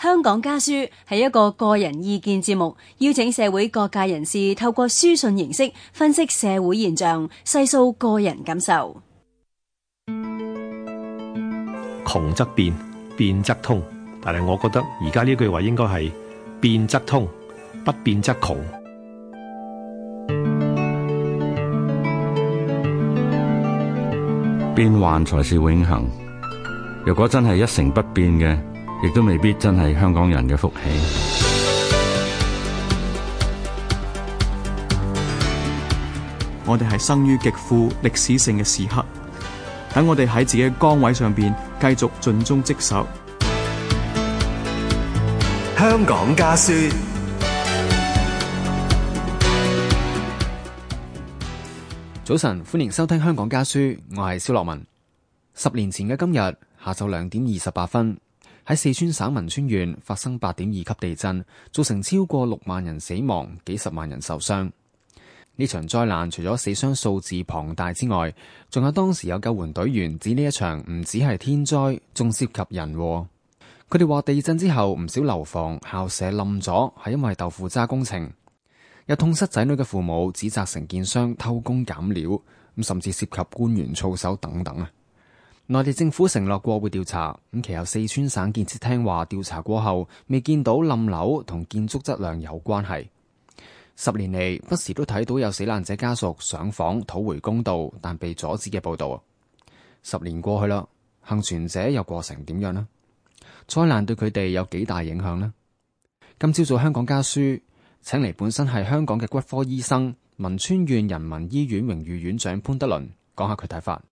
香港家書係一個個人意見節目，邀請社會各界人士透過書信形式分析社會現象，細數個人感受。 窮則變，變則通，但係我覺得而家呢句話應該係變則通，不變則窮。 變幻才是永恆。如果真係一成不變嘅，亦都未必真係香港人嘅福氣。 我哋係生於極富歷史性嘅時刻，等我哋喺自己嘅崗位上邊繼續盡忠職守。 香港家書。 早晨，歡迎收聽香港家書，我係蕭樂文。10年前嘅今日下晝2點28分，喺四川省汶川縣發生8.2級地震，造成超過6萬人死亡，幾十萬人受傷。呢場災難除咗死傷數字龐大之外，仲有當時有救援隊員指呢一場唔只係天災，仲涉及人禍。佢哋話地震之後唔少樓房、校舍冧咗，係因為豆腐渣工程。有痛失仔女嘅父母指責承建商偷工減料，甚至涉及官員操守等等啊！內地政府承諾過會調查，其後四川省建設廳話調查過後未見到冧樓同建築質量有關係。10年嚟，不時都睇到有死難者家屬上訪討回公道，但被阻止嘅報道。10年過去啦，幸存者又過成點樣呢？災難對佢哋有幾大影響呢？今朝早香港家書請嚟本身係香港嘅骨科醫生、汶川縣人民醫院榮譽院長潘德倫講下佢睇法。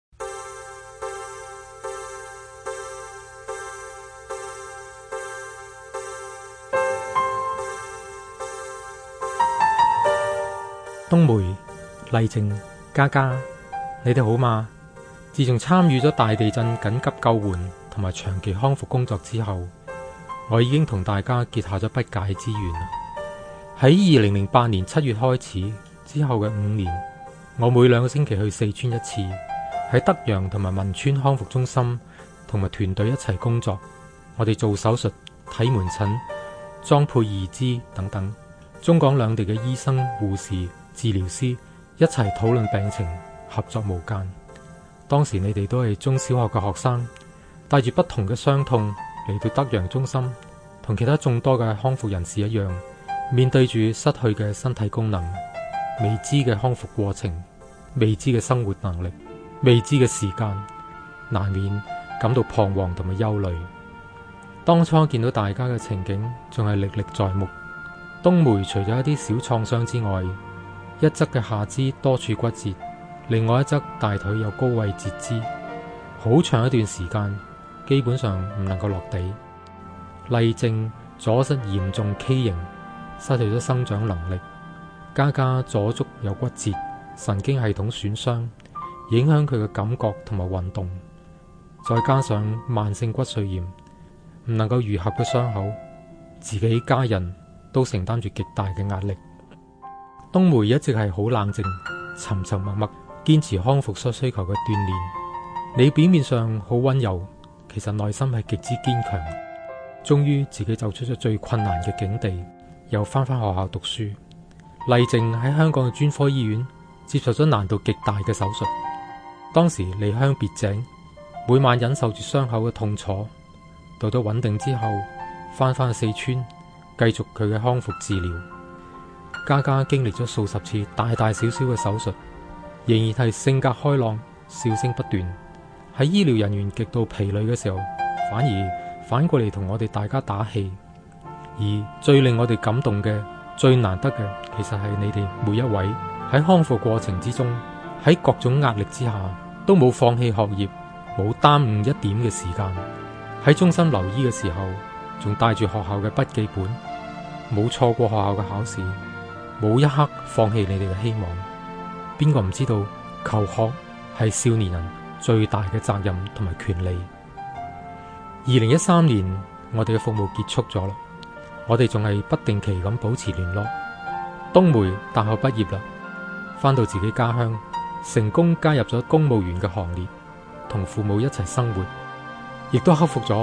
冬梅、麗靜、嘉嘉，你哋好嗎？自從參與咗大地震緊急救援同埋長期康復工作之後，我已經同大家結下咗不解之緣。喺2008年7月開始之後嘅5年，我每2個星期去四川一次，喺德陽同埋汶川康復中心同埋團隊一齊工作。我哋做手術、睇門診、裝配義肢等等，中港兩地嘅醫生、護士、治療師一齊討論病情，合作無間。當時你哋都係中小學嘅學生，帶住不同嘅傷痛嚟到德陽中心，同其他眾多嘅康復人士一樣，面對住失去嘅身體功能、未知嘅康復過程、未知嘅生活能力、未知嘅時間，難免感到彷徨同埋憂慮。當初見到大家嘅情景仲係歷歷在目。冬梅除咗一啲小創傷之外，一側嘅下肢多處骨折，另外一側大腿有高位截肢，好長一段時間基本上唔能夠落地。麗靜左膝嚴重畸形，失去咗生長能力。嘉嘉左足有骨折，神經系統損傷，影響佢嘅感覺同埋運動，再加上慢性骨髓炎，唔能夠愈合嘅傷口，自己家人都承擔住極大嘅壓力。冬梅一直係好冷靜、沉沉默默，堅持康復所需求嘅鍛煉。你表面上好溫柔，其實內心係極之堅強。終於自己走出咗最困難嘅境地，又翻返學校讀書。麗靜喺香港嘅專科醫院接受咗難度極大嘅手術，當時離鄉別井，每晚忍受住傷口嘅痛楚。到咗穩定之後，翻返去四川，繼續佢嘅康復治療。嘉嘉經歷咗數十次大大小小嘅手術，仍然係性格開朗、笑聲不斷。喺醫療人員極度疲累嘅時候，反過嚟同我哋大家打氣。而最令我哋感動嘅、最難得嘅，其實係你哋每一位喺康復過程之中，喺各種壓力之下，都冇放棄學業，冇耽誤一點嘅時間。喺中心留醫嘅時候，仲帶住學校嘅筆記本，冇錯過學校嘅考試，冇一刻放棄你哋嘅希望。邊個唔知道求學係少年人最大嘅責任同埋權利。2013年我哋嘅服務結束咗啦，我哋仲係不定期咁保持聯絡。冬梅大學畢業啦，翻到自己家鄉，成功加入咗公務員嘅行列，同父母一齊生活，亦都克服咗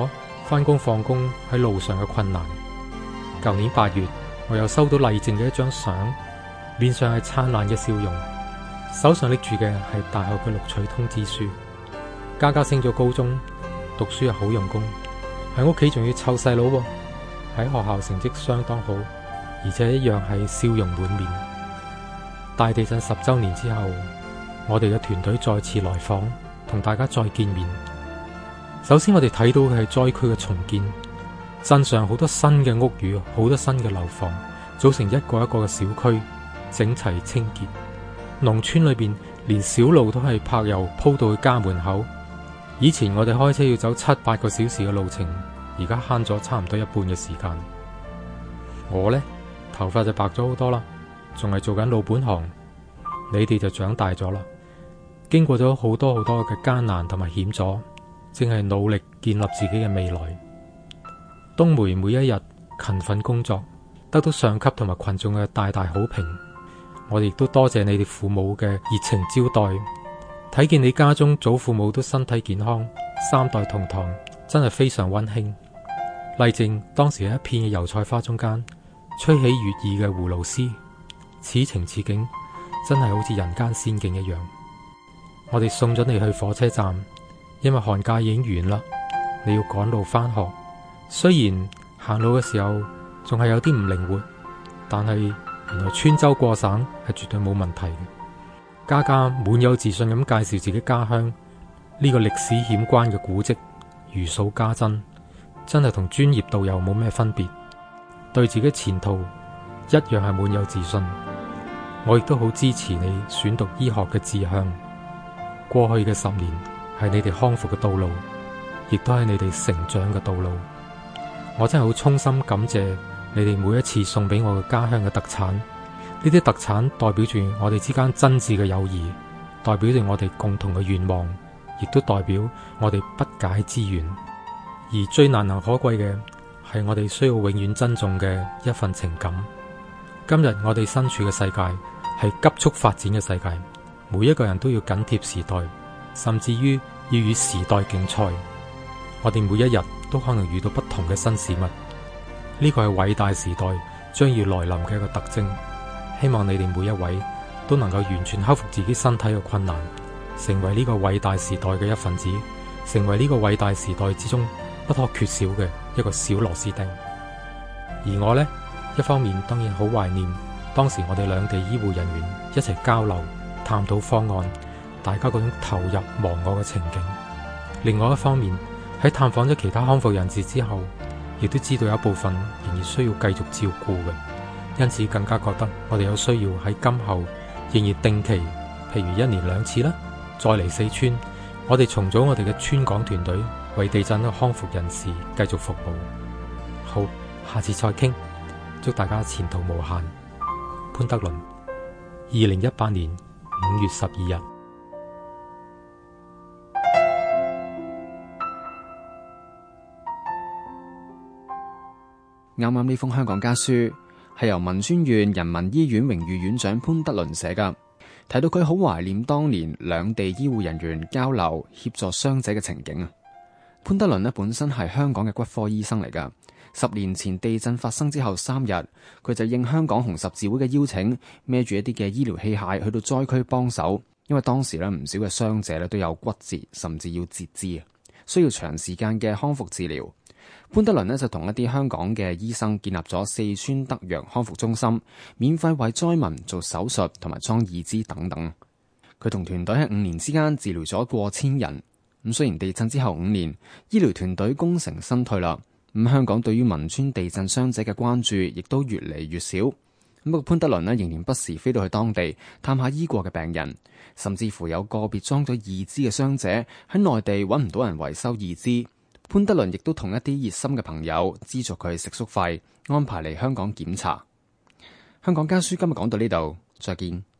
返工放工喺路上嘅困難。舊年8月，我又收到麗靜嘅一張相，面上係燦爛嘅笑容，手上拎住嘅係大學嘅錄取通知書。嘉嘉升咗高中，讀書又好用功，喺屋企仲要湊細佬喎，喺學校成績相當好，而且一樣係笑容滿面。大地震10週年之後，我哋嘅團隊再次來訪，同大家再見面。首先我哋睇到嘅係災區嘅重建，鎮上好多新嘅屋宇，好多新嘅樓房，組成一個一個嘅小區，整齊清潔。農村裏邊連小路都係柏油鋪到去家門口。以前我哋開車要走7-8個小時嘅路程，而家慳咗差唔多一半嘅時間。我呢，頭髮就白咗好多啦，仲係做緊老本行。你哋就長大咗啦，經過咗好多嘅艱難同埋險阻，正係努力建立自己嘅未來。冬梅每一日勤奮工作，得到上級同埋群眾嘅大好評。我哋亦都多謝你哋父母嘅熱情招待，睇見你家中祖父母都身體健康，3代同堂，真係非常溫馨。麗靜當時喺一片嘅油菜花中間，吹起悅耳嘅葫蘆絲，此情此景，真係好似人間仙境一樣。我哋送咗你去火車站，因為寒假已經完啦，你要趕路返學。雖然行路嘅時候仲係有啲唔靈活，但係原來穿州過省係絕對冇問題嘅。嘉嘉滿有自信咁介紹自己家鄉呢個歷史險關嘅古蹟，如數家珍，真係同專業導遊冇咩分別。對自己前途一樣係滿有自信。我亦都好支持你選讀醫學嘅志向。過去嘅10年係你哋康復嘅道路，亦都係你哋成長嘅道路。我真係好衷心感謝你哋每一次送俾我嘅家鄉嘅特產。呢啲特產代表住我哋之間真摯嘅友誼，代表住我哋共同嘅願望，亦都代表我哋不解之緣。而最難能可貴嘅係我哋需要永遠珍重嘅一份情感。今日我哋身處嘅世界係急速發展嘅世界，每一個人都要緊貼時代，甚至於要與時代競賽。我哋每一日都可能遇到不同嘅新事物，呢個係偉大時代將要來臨嘅一個特徵。希望你哋每一位都能夠完全克服自己身體嘅困難，成為呢個偉大時代嘅一份子，成為呢個偉大時代之中不可缺少嘅一個小螺絲釘。而我呢，一方面當然好懷念當時我哋兩地醫護人員一齊交流探討方案，大家嗰種投入忘我嘅情景。另外一方面，喺探訪咗其他康復人士之後，亦都知道有一部分仍然需要繼續照顧嘅，因此更加覺得我哋有需要喺今後仍然定期，譬如1年2次啦，再嚟四川，我哋重組我哋嘅川港團隊，為地震嘅康復人士繼續服務。好，下次再傾，祝大家前途無限。潘德倫，2018年5月12日。 啱啱呢封香港家書係由文宣縣人民醫院榮譽院長潘德倫寫㗎，提到佢好懷念當年兩地醫護人員交流協助傷者嘅情景啊。潘德倫呢本身係香港嘅骨科醫生嚟㗎，10年前地震發生之後3日，佢就應香港紅十字會嘅邀請，孭住一啲嘅醫療器械去到災區幫手，因為當時呢唔少嘅傷者呢都有骨折，甚至要截肢，需要長時間嘅康復治療。潘德倫呢就同一啲香港嘅醫生建立咗四川德陽康復中心，免費為災民做手術同埋裝義肢等等。佢同團隊喺5年之間治療咗過千人。咁雖然地震之後5年，醫療團隊功成身退啦，咁香港對於汶川地震傷者嘅關注亦都越嚟越少。不過潘德倫呢仍然不時飛到去當地探下醫過嘅病人，甚至乎有個別裝咗義肢嘅傷者喺內地揾唔到人維修義肢。潘德倫亦都同一啲熱心嘅朋友資助佢食宿費，安排嚟香港檢查。香港家書今日講到呢度，再見。